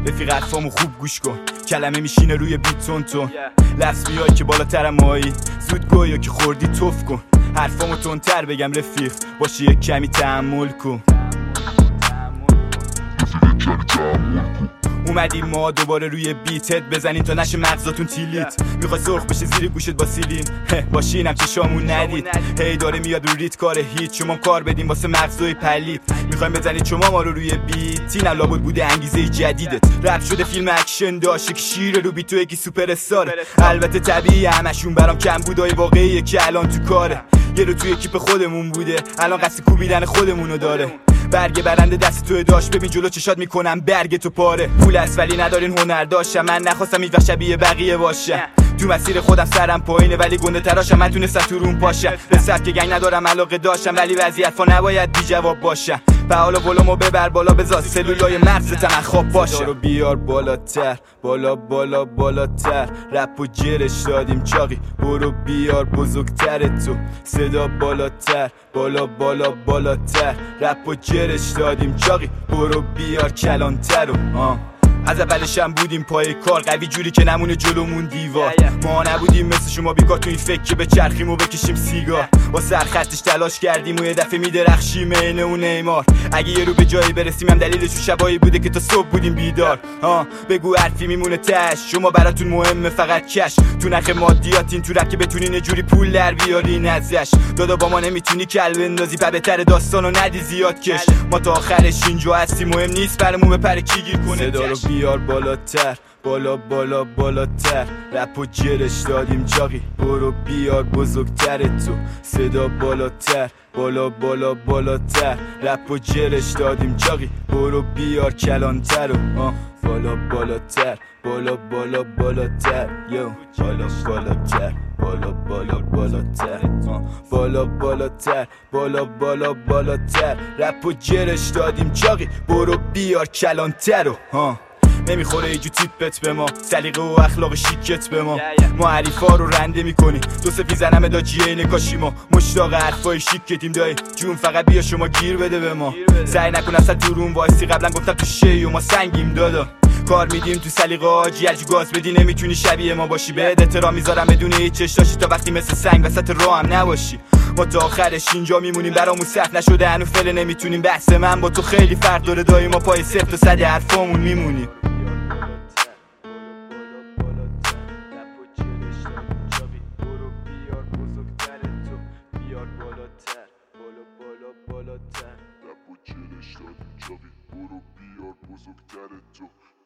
رفیق حرفامو خوب گوش کن، کلمه میشینه روی بیت تون تون. لفظ میای که بالاترم مایی، زود گویا که خوردی توف کن. حرفامو تندتر بگم رفیق، باشی یک کمی تحمل کن. اومدیم ما دوباره روی بیتت بزنیم تا نشه مغزاتون تیلیت. میخوای سرخ بشه زیر گوشت با سیلین، باشینم چشامون ندید. هی داره میاد رو ریت کار هیچ، شما کار بدیم واسه مغزای پلید. میخوایم بزنید شما ما رو روی بیت، اینم لابد بوده انگیزه جدیدت. رپ شده فیلم اکشن داشت، یکی شیر رو بی تو یکی سوپر استاره. البته طبیعی همشون برام کم بودای واقعیه که الان تو کاره. یه رو توی کیپ خودمون بوده، الان قصد کوبیدن خودمونو داره. برگ برنده دست تو داشت، ببین جلو چشات میکنم برگ تو پاره. پول است ولی ندارین هنر داشتم، من نخواستم هیچ وقت شبیه بقیه باشم. تو مسیر خودم سرم پایینه ولی گنده تراشم، من تونستم تو روم پاشم. به سبک گنگ ندارم علاقه داشتم ولی وضعیت فا نباید بی جواب باشم. فعال و ولومو ببر بالا، بذار سلولای مغزت من خواب باشه. رو بیار بالاتر، بالا بالا بالاتر. رپ و جرش دادیم چاقی، برو بیار بزرگتر تو. صدا بالاتر، بالا بالا بالاتر. رپ و جرش دادیم چاقی، برو بیار کلانتر و از اولشم بودیم پای کار، قوی جوری که نمونه جلومون دیوار. ما نبودیم مثل شما بیکار تو این فکر که بچرخیم و بکشیم سیگار. با سرخطش تلاش کردیم و یه دفعه میدرخشیم عین اون نیمار. اگه یه رو به جایی برسیم هم دلیلش شبایی بوده که تا صبح بودیم بیدار. بگو حرفی میمونه تش، شما براتون مهمه فقط کش. تو نخ مادیاتین تو رپ که بتونین جوری پول در بیارین ازش. دادا با ما نمیتونی کل بندازی، بهتر داستانو ندی زیاد کش. ما تا آخرش اینجا هستیم، مهم نیست برامون به پر کی گیر کنه. بیار بالاتر، بالا بالا بالاتر. رپ و جرش دادیم چاقی، برو بیار بزرگتر تو. صدا بالاتر، بالا بالا بالاتر. رپ و جرش دادیم چاقی، برو بیار کلانتر و بالا بالاتر، بالا بالا بالاتر. یو بالا بالاتر، بالا بالا بالاتر. بالا بالاتر، بالا بالا بالاتر. رپ و جرش دادیم چاقی، برو بیار کلانتر و نمیخوره ایجو تیپت به ما، سلیقه و اخلاق شیکت به ما. ما حریفا رو رنده میکنی، دو سفی زنم داجیه نکاشی. ما مشتاق حرفای شیکتیم دایی جون، فقط بیا شما گیر بده به ما. سعی نکن اصلا تو روم وایسی، قبلا گفتم تو شی و ما سنگیم دادا. کار میدیم تو سلیقه آجی، هرچی گاز بدی نمیتونی شبیه ما باشی. بهت احترام میذارم بدون هیچ چشاشی، تا وقتی مثل سنگ وسط راه هم نباشی. ما تا آخرش اینجا میمونیم، برامون صف نشده هنو فعل نمیتونیم. بحث من با تو خیلی فرق داره دایی، ما پای صفر تا صد حرفامون میمونیم. رپ و جرش دادیم چاقی، برو بیار بزرگتر تو.